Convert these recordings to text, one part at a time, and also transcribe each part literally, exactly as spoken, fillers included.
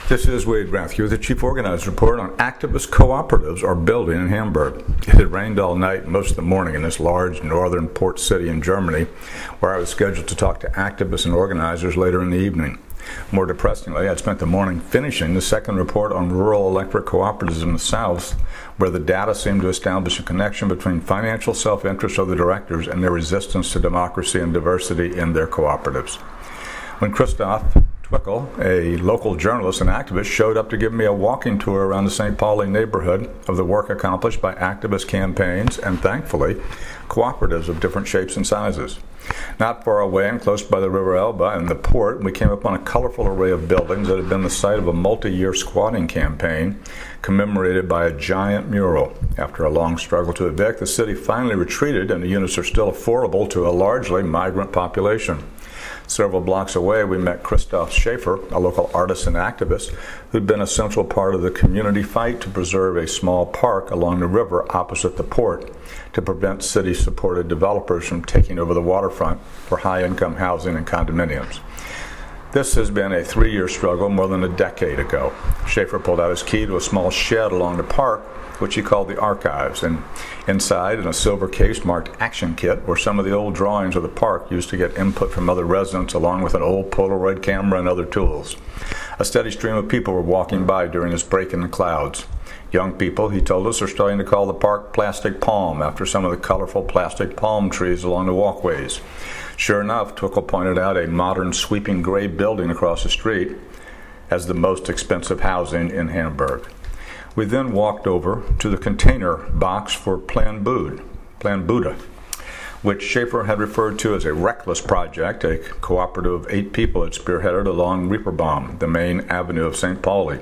This is Wade Rathke with the Chief Organizer Report on activist cooperatives are building in Hamburg. It had rained all night and most of the morning in this large northern port city in Germany, where I was scheduled to talk to activists and organizers later in the evening. More depressingly, I'd spent the morning finishing the second report on rural electric cooperatives in the South, where the data seemed to establish a connection between financial self-interest of the directors and their resistance to democracy and diversity in their cooperatives. When Christoph Twickel, a local journalist and activist, showed up to give me a walking tour around the Saint Pauli neighborhood of the work accomplished by activist campaigns and, thankfully, cooperatives of different shapes and sizes. Not far away and close by the River Elbe and the port, we came upon a colorful array of buildings that had been the site of a multi-year squatting campaign commemorated by a giant mural. After a long struggle to evict, the city finally retreated and the units are still affordable to a largely migrant population. Several blocks away, we met Christoph Schaefer, a local artist and activist who'd been a central part of the community fight to preserve a small park along the river opposite the port to prevent city-supported developers from taking over the waterfront for high-income housing and condominiums. This has been a three-year struggle more than a decade ago. Schaefer pulled out his key to a small shed along the park, which he called the Archives, and inside, in a silver case marked Action Kit, were some of the old drawings of the park used to get input from other residents, along with an old Polaroid camera and other tools. A steady stream of people were walking by during this break in the clouds. Young people, he told us, are starting to call the park Plastic Palm, after some of the colorful plastic palm trees along the walkways. Sure enough, Twickel pointed out a modern sweeping gray building across the street as the most expensive housing in Hamburg. We then walked over to the container box for Plan Bud, Plan Buddha, which Schaefer had referred to as a reckless project, a cooperative of eight people had spearheaded along Reeperbahn, the main avenue of Saint Pauli.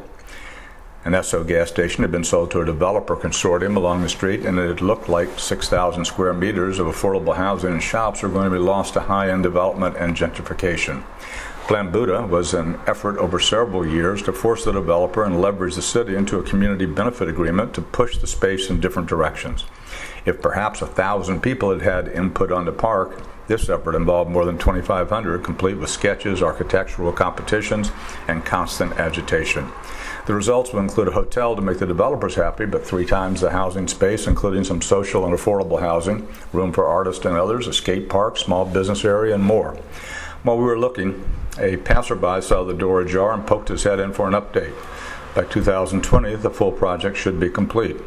An Esso gas station had been sold to a developer consortium along the street, and it looked like six thousand square meters of affordable housing and shops were going to be lost to high-end development and gentrification. Plan Buddha was an effort over several years to force the developer and leverage the city into a community benefit agreement to push the space in different directions. If perhaps a thousand people had had input on the park, this effort involved more than twenty-five hundred, complete with sketches, architectural competitions, and constant agitation. The results will include a hotel to make the developers happy, but three times the housing space, including some social and affordable housing, room for artists and others, a skate park, small business area, and more. While we were looking, a passerby saw the door ajar and poked his head in for an update. By two thousand twenty, the full project should be complete.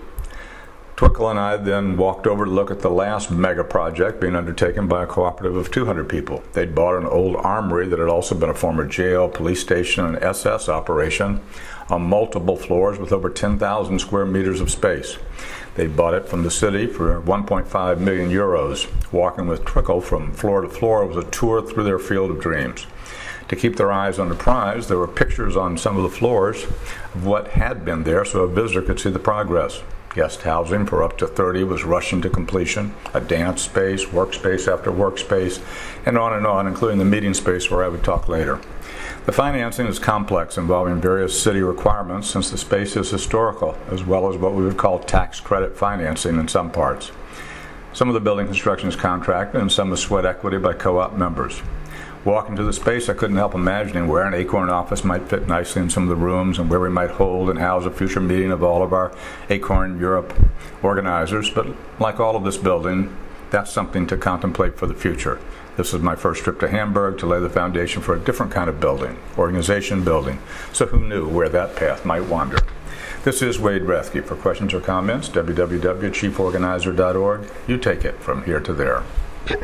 Twickel and I then walked over to look at the last mega project being undertaken by a cooperative of two hundred people. They'd bought an old armory that had also been a former jail, police station, and S S operation on multiple floors with over ten thousand square meters of space. They bought it from the city for one point five million euros. Walking with Twickel from floor to floor was a tour through their field of dreams. To keep their eyes on the prize, there were pictures on some of the floors of what had been there so a visitor could see the progress. Guest housing for up to thirty was rushing to completion, a dance space, workspace after workspace, and on and on, including the meeting space where I would talk later. The financing is complex, involving various city requirements since the space is historical, as well as what we would call tax credit financing in some parts. Some of the building construction is contracted and some is sweat equity by co-op members. Walking to the space, I couldn't help imagining where an Acorn office might fit nicely in some of the rooms and where we might hold and house a future meeting of all of our Acorn Europe organizers. But like all of this building, that's something to contemplate for the future. This is my first trip to Hamburg to lay the foundation for a different kind of building, organization building. So who knew where that path might wander? This is Wade Rathke. For questions or comments, w w w dot chief organizer dot org. You take it from here to there.